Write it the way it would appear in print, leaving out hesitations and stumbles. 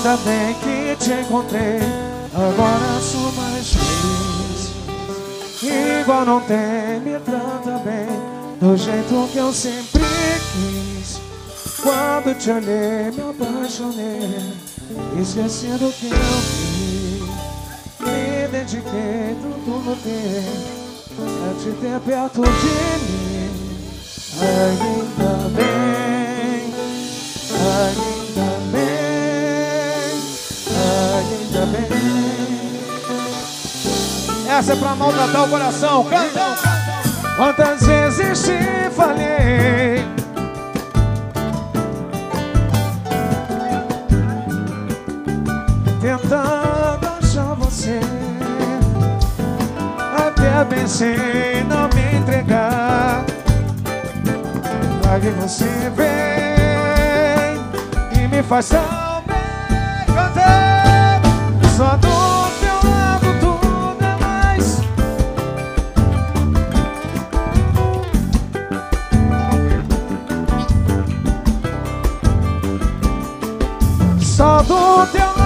Ainda bem que te encontrei, agora sou mais feliz. Igual não tem, me trata bem, do jeito que eu sempre quis. Quando te olhei, me apaixonei, esquecendo o que eu vi. Me dediquei, tudo mudei, pra te ter perto de mim. Ainda bem, ainda bem, ainda bem. Essa é pra maltratar o coração, canta! Quantas vezes te falei, tentando achar você, até pensei em não me entregar. Aí você vem e me faz tão bem, cantando. Só do teu lado tudo é mais. Só do teu lado